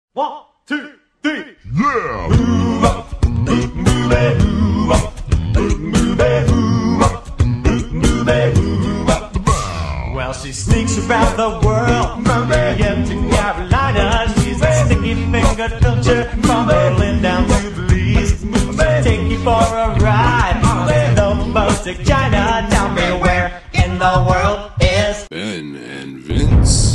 One, two, three. Yeah! Move up, move it, move up, move it, move up, move it, move up. Well, she sneaks around the world from Miami to Carolina. She's a sticky finger culture from Berlin down to Belize. Take you for a ride on the boat to China. Tell me where in the world is Ben and Vince.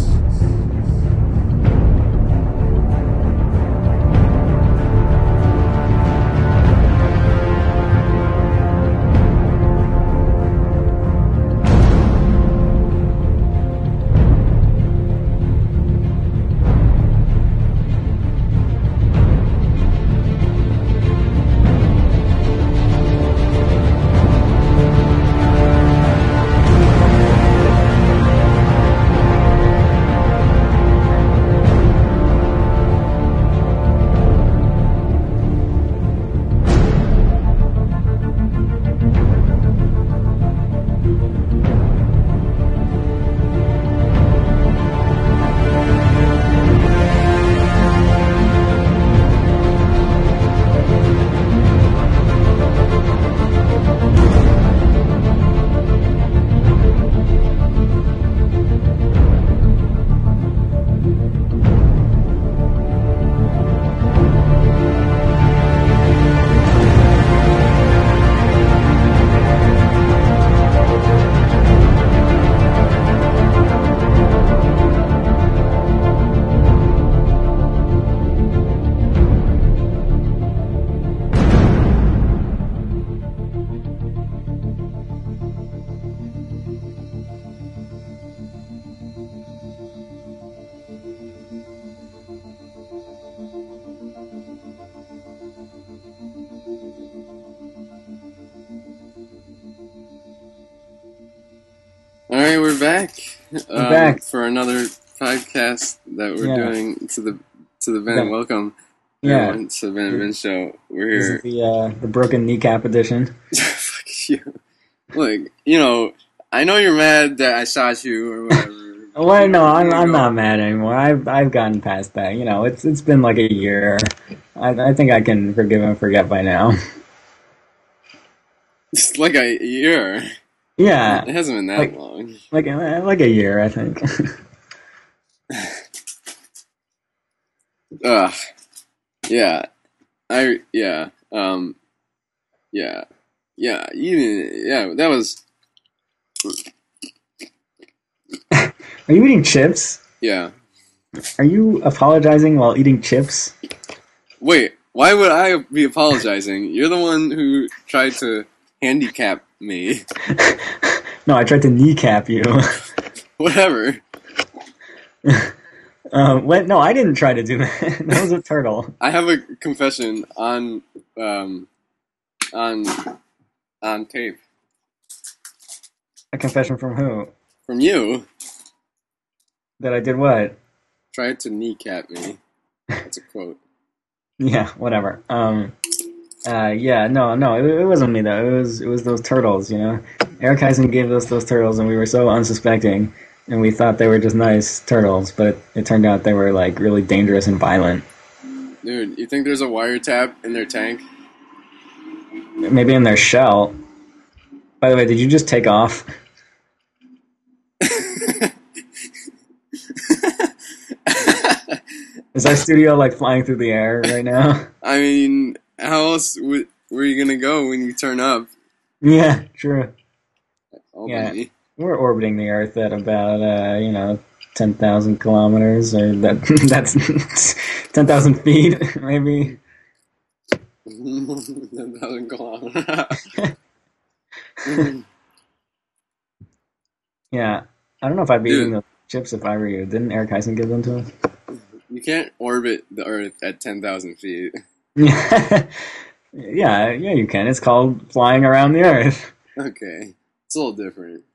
Alright, we're back. We're back for another podcast that we're doing to the Ben. Welcome, everyone, to the Ben and Vince show. We're here. This is the broken kneecap edition. Fuck you. Look, I know you're mad that I shot you or whatever. Well, no, I'm not mad anymore. I've gotten past that. It's been like a year. I think I can forgive and forget by now. It's like a year. Yeah, it hasn't been that long. Like a year, I think. Ugh. Yeah. That was. Are you eating chips? Yeah. Are you apologizing while eating chips? Wait, why would I be apologizing? You're the one who tried to handicap me. No, I tried to kneecap you. Whatever. No, I didn't try to do that. That was a turtle. I have a confession on tape. A confession from who? From you. That I did what? Tried to kneecap me. That's a quote. Yeah, whatever. No, it wasn't me though. It was those turtles, Eric Heisen gave us those turtles and we were so unsuspecting and we thought they were just nice turtles, but it turned out they were like really dangerous and violent. Dude, you think there's a wiretap in their tank? Maybe in their shell. By the way, did you just take off? Is our studio like flying through the air right now? I mean, how else were you gonna go when you turn up? Yeah, true. Yeah, we're orbiting the Earth at about 10,000 kilometers, or that's 10,000 feet, maybe. 10,000 kilometers. Yeah, I don't know if I'd be eating those chips if I were you. Didn't Eric Heisen give them to us? You can't orbit the Earth at 10,000 feet. Yeah, you can. It's called flying around the Earth. Okay. It's a little different.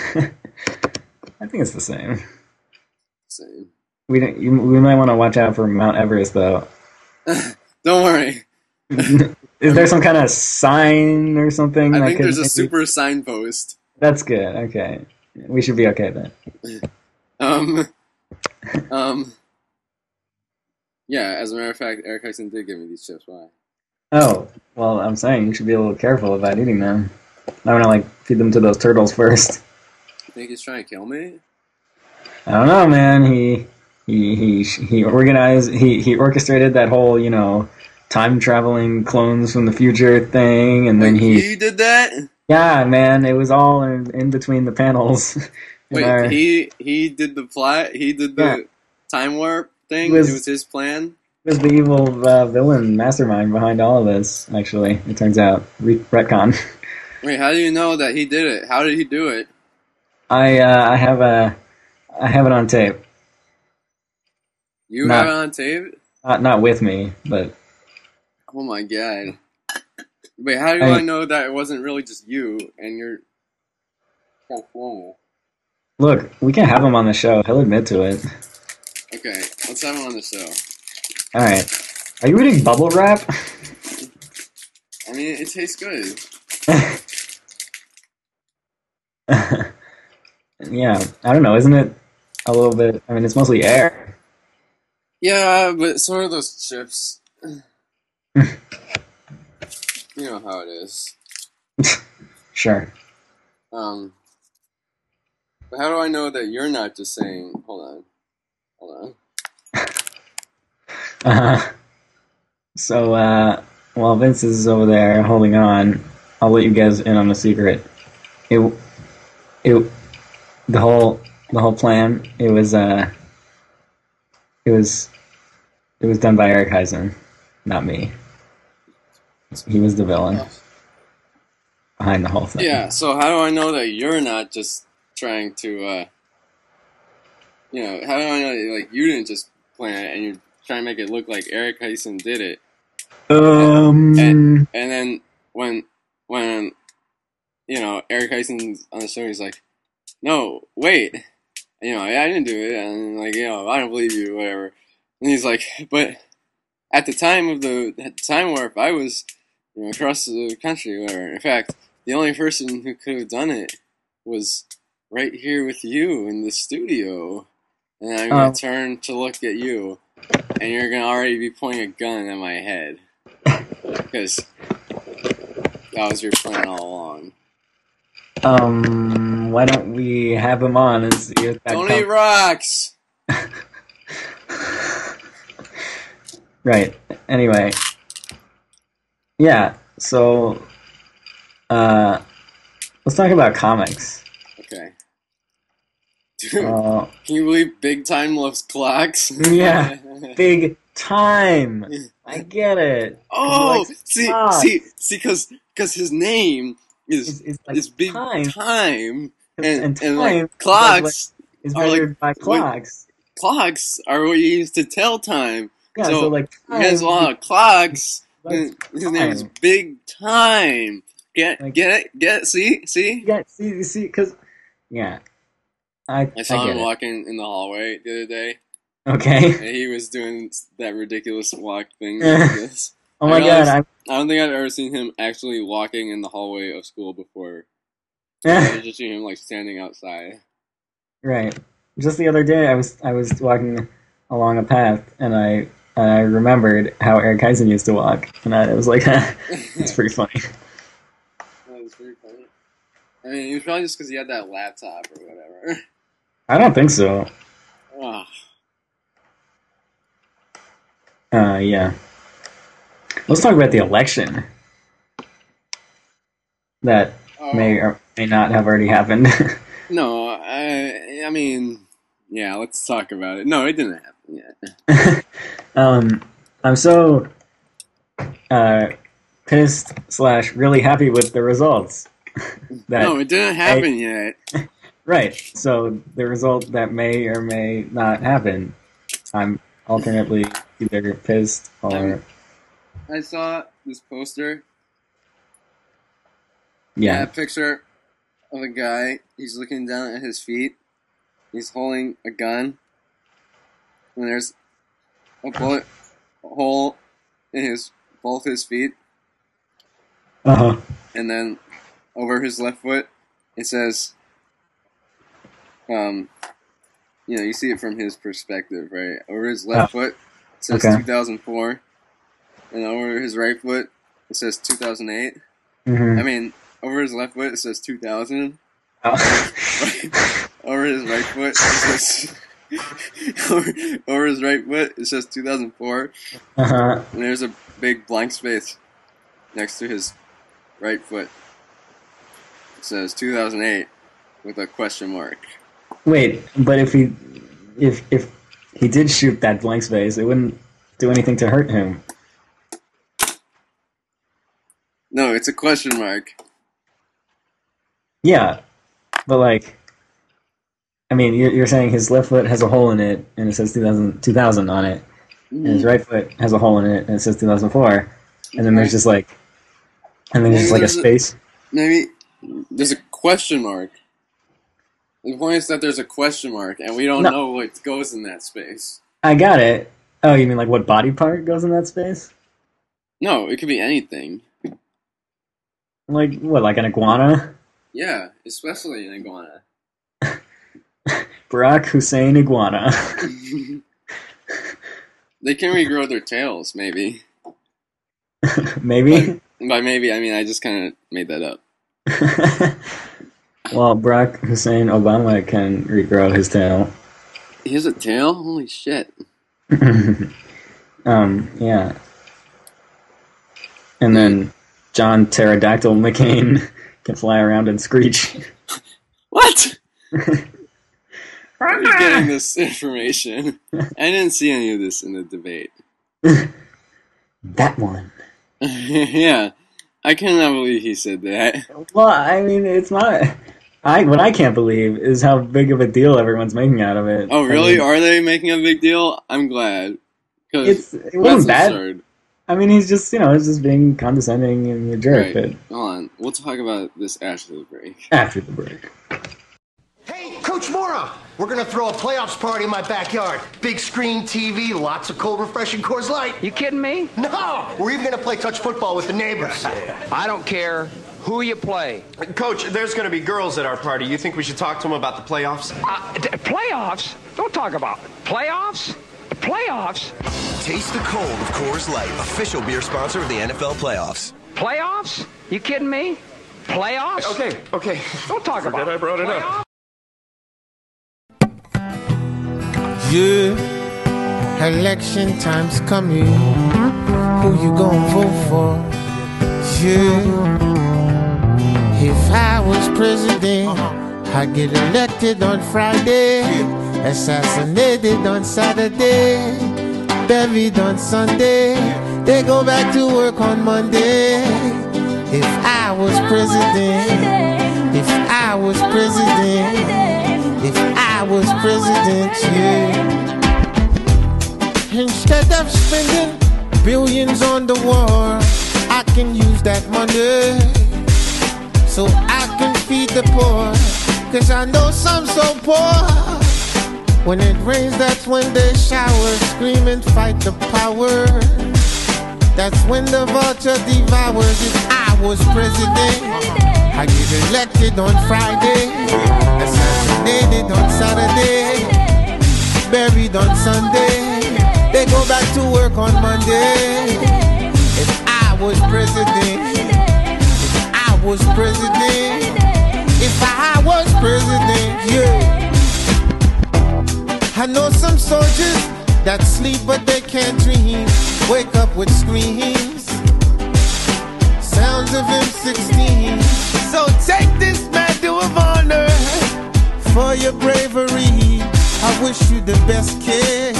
I think it's the same. Same. We might want to watch out for Mount Everest, though. Don't worry. Is there some kind of sign or something? I think there's a super signpost. That's good. Okay. We should be okay then. Yeah, as a matter of fact, Eric Hyson did give me these chips. Why? Oh, well, I'm saying you should be a little careful about eating them. I want to like feed them to those turtles first. You think he's trying to kill me? I don't know, man. He organized he orchestrated that whole time traveling clones from the future thing, and then he did that. Yeah, man, it was all in between the panels. Wait, he did the plot. He did the time warp thing. It was his plan. He was the evil villain mastermind behind all of this. Actually, it turns out retcon. Wait, how do you know that he did it? How did he do it? I have it on tape. You have it on tape? Not with me, but. Oh my god! Wait, how do I know that it wasn't really just you and you're kind of formal? Look, we can have him on the show. He'll admit to it. Okay, let's have him on the show. All right. Are you eating bubble wrap? I mean, it tastes good. Yeah, I don't know. Isn't it a little bit? I mean, it's mostly air. Yeah, but so are those chips. You know how it is. Sure. But how do I know that you're not just saying, hold on. So, while Vince is over there holding on, I'll let you guys in on a secret. The whole plan, it was done by Eric Hyson, not me. He was the villain behind the whole thing. Yeah, so how do I know that you're not just trying to, how do I know that, like, you didn't just plan it and you're trying to make it look like Eric Hyson did it? And then when Eric Hyson's on the show, he's like, no, wait, I didn't do it, and like, I don't believe you, whatever. And he's like, but at the time of the time warp, I was, across the country, whatever. In fact, the only person who could have done it was right here with you in the studio. And I'm going to turn to look at you, and you're going to already be pointing a gun at my head. Because that was your plan all along. Why don't we have him on and see if that Don't eat rocks! Right. Anyway. Yeah, so let's talk about comics. Okay. Dude, can you believe Big Time loves clocks? Yeah, Big Time. I get it. Oh, see, because his name is Big Time, and like clocks is measured by clocks. Clocks are what you use to tell time. Yeah, so like he has a lot of clocks. His name is Big Time. Get it? See? Yeah, see, because I saw him walking in the hallway the other day. Okay. And he was doing that ridiculous walk thing. Like this. Oh my god! I don't think I've ever seen him actually walking in the hallway of school before. I just seen him like standing outside. Right. Just the other day, I was walking along a path, and I remembered how Eric Hyson used to walk, and I was like, "It's pretty funny." That was pretty funny. I mean, it was probably just because he had that laptop or whatever. I don't think so. Oh. Yeah. Let's talk about the election that may or may not have already happened. No, I mean, yeah, let's talk about it. No, it didn't happen yet. I'm so pissed / really happy with the results. No, it didn't happen yet. Right. So the result that may or may not happen, I'm alternately either pissed or... I saw this poster. Yeah. A picture of a guy. He's looking down at his feet. He's holding a gun. And there's a bullet hole in both his feet. Uh-huh. And then over his left foot, it says, you see it from his perspective, right? Over his left foot, says Okay. 2004. And over his right foot, it says 2008. Mm-hmm. I mean, over his left foot, it says 2000. Oh. Over his right foot, it says... over his right foot, it says 2004. Uh-huh. And there's a big blank space next to his right foot. It says 2008 with a question mark. Wait, but if he did shoot that blank space, it wouldn't do anything to hurt him. No, it's a question mark. Yeah, but like, I mean, you're saying his left foot has a hole in it, and it says 2000 on it, and his right foot has a hole in it, and it says 2004, and then there's just like, a space. Maybe there's a question mark. The point is that there's a question mark, and we don't No. know what goes in that space. I got it. Oh, you mean like what body part goes in that space? No, it could be anything. Like what, like an iguana? Yeah, especially an iguana. Barack Hussein iguana. They can regrow their tails, maybe. Maybe. By maybe, I mean I just kind of made that up. Well, Barack Hussein Obama can regrow his tail. He has a tail? Holy shit. Yeah. And then John Pterodactyl McCain can fly around and screech. What? Where are you getting this information? I didn't see any of this in the debate. That one. Yeah, I cannot believe he said that. Well, I mean, it's not. What I can't believe is how big of a deal everyone's making out of it. Oh, really? I mean, Are they making a big deal? I'm glad. it wasn't bad. absurd. I mean, he's just, he's just being condescending and a jerk. Right. But Hold on. We'll talk about this after the break. after the break. Hey, Coach Mora, we're going to throw a playoffs party in my backyard. Big screen TV, lots of cold, refreshing Coors Light. You kidding me? No, we're even going to play touch football with the neighbors. I don't care who you play. Coach, there's going to be girls at our party. You think we should talk to them about the playoffs? Playoffs? Don't talk about it. Playoffs? The playoffs? Taste the cold of Coors Light, official beer sponsor of the NFL playoffs. Playoffs? You kidding me? Playoffs? Okay. Don't talk about Forget it. I brought it up. Yeah, election time's coming. Who you gonna vote for? Yeah, if I was president, I'd get elected on Friday, assassinated on Saturday, buried on Sunday. They go back to work on Monday. If I was president, if I was president. If I was president, yeah. Instead of spending billions on the war, I can use that money so I can feed the poor. Cause I know some so poor. When it rains, that's when they shower, scream and fight the power. That's when the vulture devours. If I was president, I get elected on Friday, assassinated on Saturday, buried on Sunday. They go back to work on Monday. If I was president, if I was president, if I was president, yeah. I know some soldiers that sleep but they can't dream, wake up with screams, sounds of M16. So take this medal of honor for your bravery. I wish you the best, kid.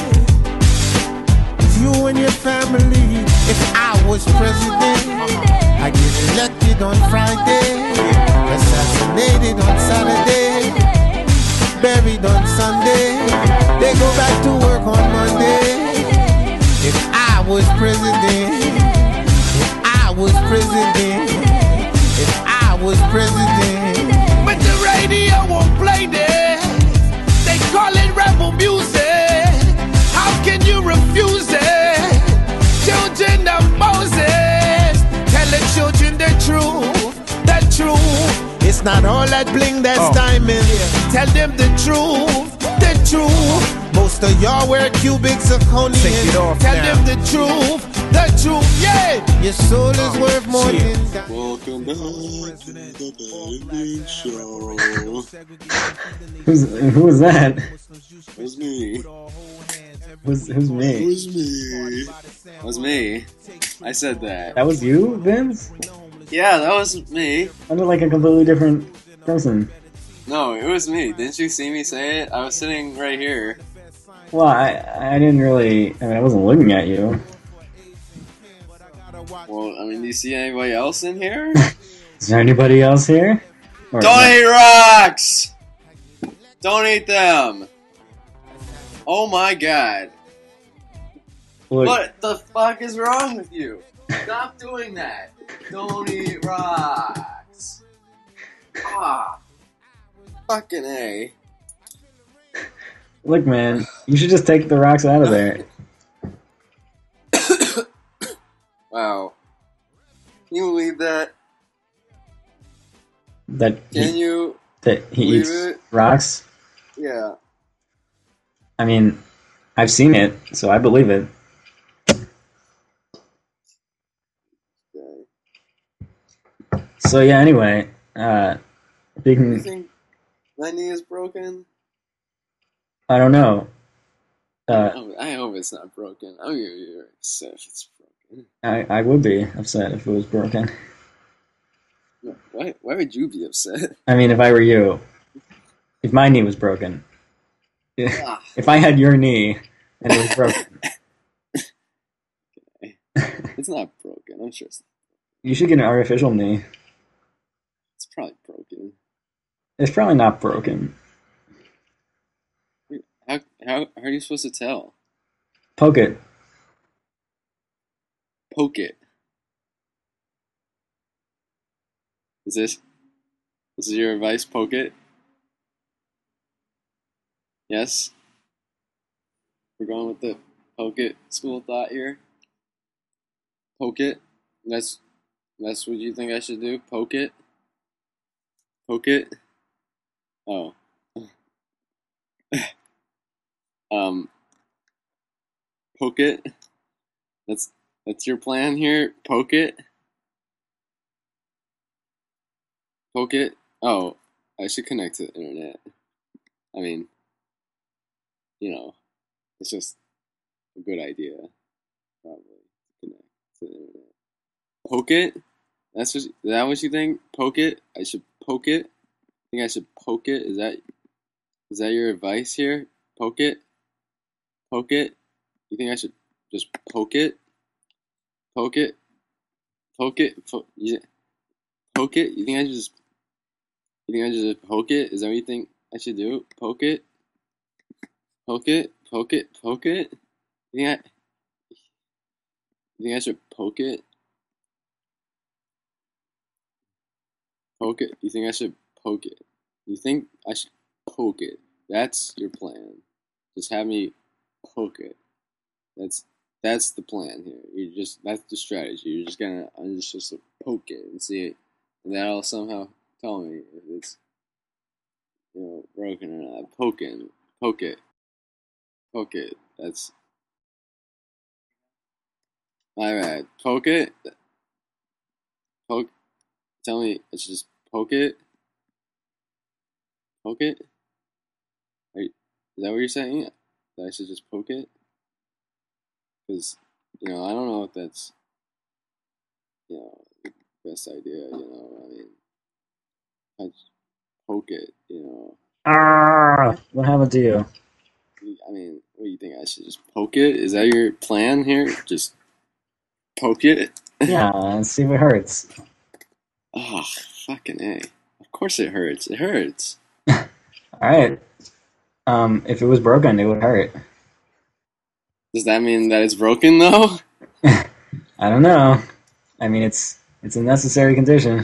You and your family. If I was president, I get elected on Friday, assassinated on Saturday, buried on Sunday. They go back to work on Monday. If I was president, if I was president, if I was president. But the radio won't play this. They call it rebel music. How can you refuse it? Children of Moses, tell the children the truth, the truth. It's not all that bling that's diamond. Tell them the truth, the truth. Most of y'all wear cubic zirconium. Take it off Tell now. them the truth, yeah. Your soul is worth more than that. Welcome back to the Bending Show. Who was that? It was me. Who's It me? was me. That was me. I said that. That was you, Vince? Yeah, that was me. Sounded like a completely different person. No, it was me. Didn't you see me say it? I was sitting right here. Well, I didn't really. I mean, I wasn't looking at you. Well, I mean, do you see anybody else in here? Is there anybody else here? Or Don't eat rocks! Don't eat them! Oh my god. Look, What the fuck is wrong with you? Stop doing that. Don't eat rocks. Ah. Fucking A. look, man. You should just take the rocks out of there. Wow. Can you believe that? That Can he, you? that he believe eats it? rocks. Yeah. I mean, I've seen it, so I believe it. Okay. So yeah. Anyway, You speaking. think my knee is broken? I don't know. I hope it's not broken. I'm gonna be very upset if it's broken. I would be upset if it was broken. Why would you be upset? I mean, if I were you, if my knee was broken, Ah. if I had your knee and it was broken, It's not broken. I'm sure you should get an artificial knee. it's probably broken. It's probably not broken. How are you supposed to tell? Poke it. Poke it. Is this your advice? Poke it. Yes. We're going with the poke it school of thought here. Poke it. That's what you think I should do. Poke it. Poke it. Oh. Poke it. That's your plan here. Poke it. Poke it. Oh, I should connect to the internet. I mean, it's just a good idea. Probably connect to the internet. Poke it. Is that what you think? Poke it. I should poke it. Think I should poke it. Is that your advice here? Poke it. Poke it. You think I should just poke it? Poke it. Poke it. Yeah. Poke it. You think I just poke it? Is that what you think I should do? Poke it. Poke it. Poke it. Poke it. You think I should poke it? Poke it. You think I should poke it? You think I should poke it? That's your plan. Just have me poke it. That's the plan here. That's the strategy. I'm just supposed to poke it and see it, and that'll somehow tell me if it's broken or not. Poke it. That's my bad. Poke it. Poke. Tell me I should just poke it. Poke it. Is that what you're saying? That I should just poke it? Because I don't know if that's the best idea. I mean, I just poke it. What happened to you? I mean, what do you think? I should just poke it? Is that your plan here? Just poke it? Yeah, see if it hurts. Oh, fucking A. Of course it hurts. It hurts. Alright. If it was broken, it would hurt. Does that mean that it's broken, though? I don't know. I mean, it's a necessary condition.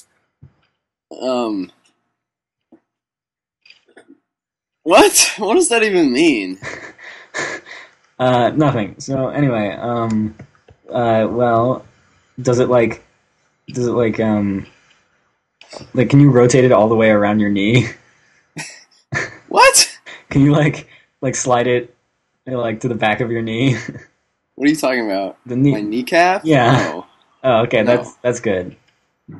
What? What does that even mean? Nothing. So anyway, well, does it like, can you rotate it all the way around your knee? What? Can you like slide it, like to the back of your knee. What are you talking about? The knee. My kneecap? Yeah. No. Oh, okay. No. That's good. No,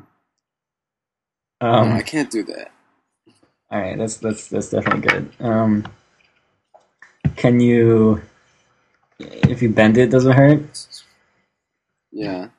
I can't do that. All right, that's definitely good. Can you, if you bend it, does it hurt? Yeah.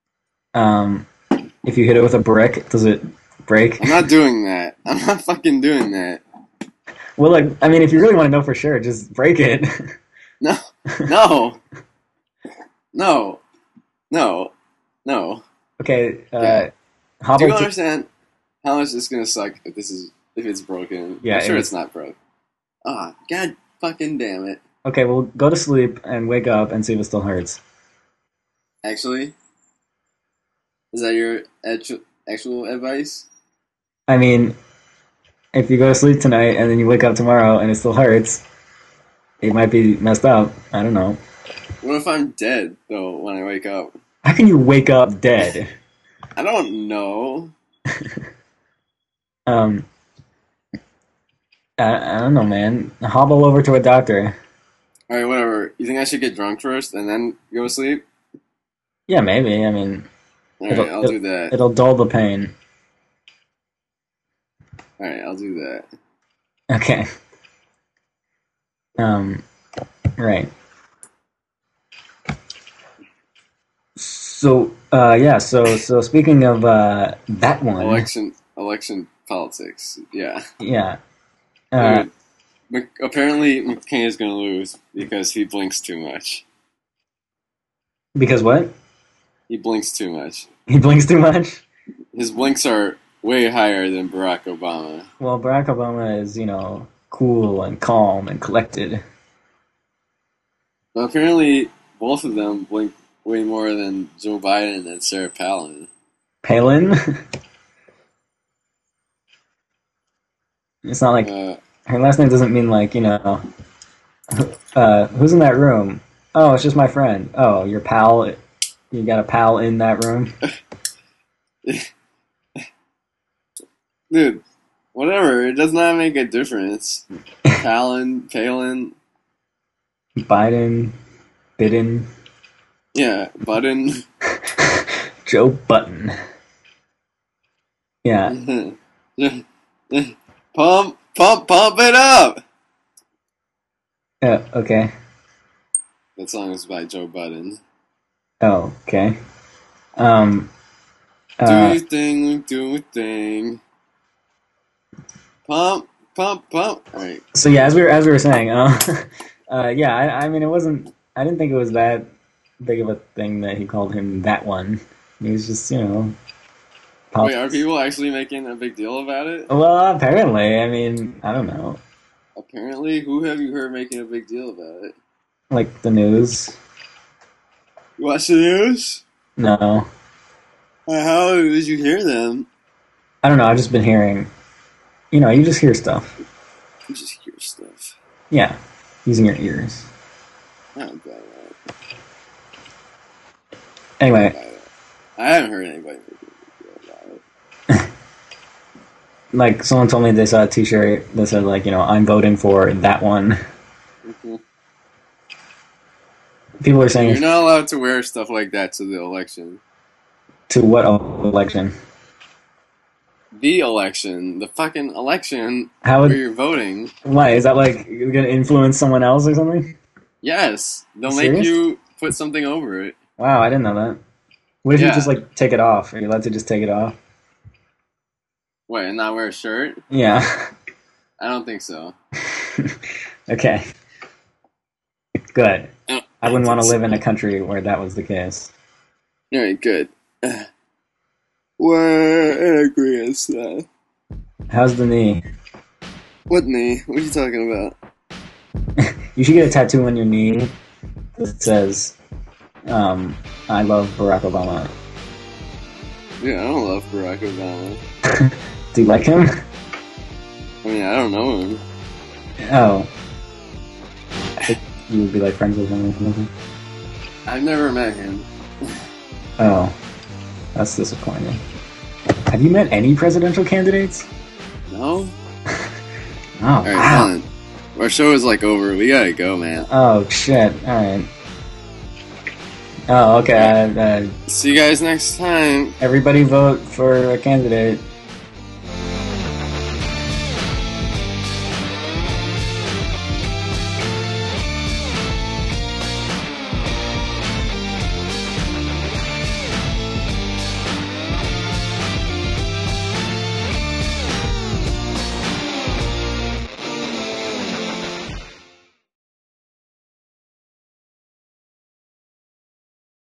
If you hit it with a brick, does it break? I'm not doing that. I'm not fucking doing that. Well, like, I mean, if you really want to know for sure, just break it. No. No. No. No. No. Okay. Yeah. Hobble Do you to- understand how much it's gonna suck if it's broken? Yeah, I'm sure it it's is. not broke. Ah, god fucking damn it. Okay, well, go to sleep and wake up and see if it still hurts. Actually, is that your actual advice? I mean, if you go to sleep tonight and then you wake up tomorrow and it still hurts, it might be messed up. I don't know. What if I'm dead though when I wake up? How can you wake up dead? I don't know. I don't know, man. Hobble over to a doctor. Alright, whatever. You think I should get drunk first and then go to sleep? Yeah, maybe. I mean, Alright, I'll do that. It'll dull the pain. Alright, I'll do that. Okay. Right. So, yeah. So speaking of that one, Election politics. Yeah. yeah. Apparently, McCain is going to lose because he blinks too much. Because what? He blinks too much. He blinks too much? His blinks are way higher than Barack Obama. Well, Barack Obama is, cool and calm and collected. But apparently, both of them blink way more than Joe Biden and Sarah Palin. Palin? It's not like her last name doesn't mean like, who's in that room? Oh, it's just my friend. Oh, your pal. You got a pal in that room? Dude, whatever. It does not make a difference. Palin. Biden. Biden. Yeah, Button. Joe Button. Yeah. Pump it up! Yeah, okay. That song is by Joe Budden. Oh, okay. Do your thing. Pump. Alright. So yeah, as we were saying, yeah, I mean, I didn't think it was that big of a thing that he called him that one. He was just, Wait, are people actually making a big deal about it? Well, apparently. I mean, I don't know. Apparently? Who have you heard making a big deal about it? Like the news? You watch the news? No. How did you hear them? I don't know, I've just been hearing... you just hear stuff. You just hear stuff. Yeah, using your ears. I don't got that. Anyway. I haven't heard anybody make a big deal about it. Like, someone told me they saw a t-shirt that said, like, I'm voting for that one. Mm-hmm. People are saying... You're not allowed to wear stuff like that to the election. To what election? The election. The fucking election where you're voting. Why? Is that, like, going to influence someone else or something? Yes. They'll Serious? make you put something over it. Wow, I didn't know that. What if you just, like, take it off? Are you allowed to just take it off? What, and not wear a shirt? Yeah. I don't think so. Okay. Good. I wouldn't want to live in a country where that was the case. Alright, good. We're in agreement, so. How's the knee? What knee? What are you talking about? You should get a tattoo on your knee that says, I love Barack Obama. Yeah, I don't love Barack Obama. Do you like him? I mean, I don't know him. Oh. I think you would be like friends with him or something. I've never met him. Oh. That's disappointing. Have you met any presidential candidates? No? Oh, Alright, wow. fine. Our show is like over. We gotta go, man. Oh shit! All right. Oh, okay. See you guys next time. Everybody vote for a candidate.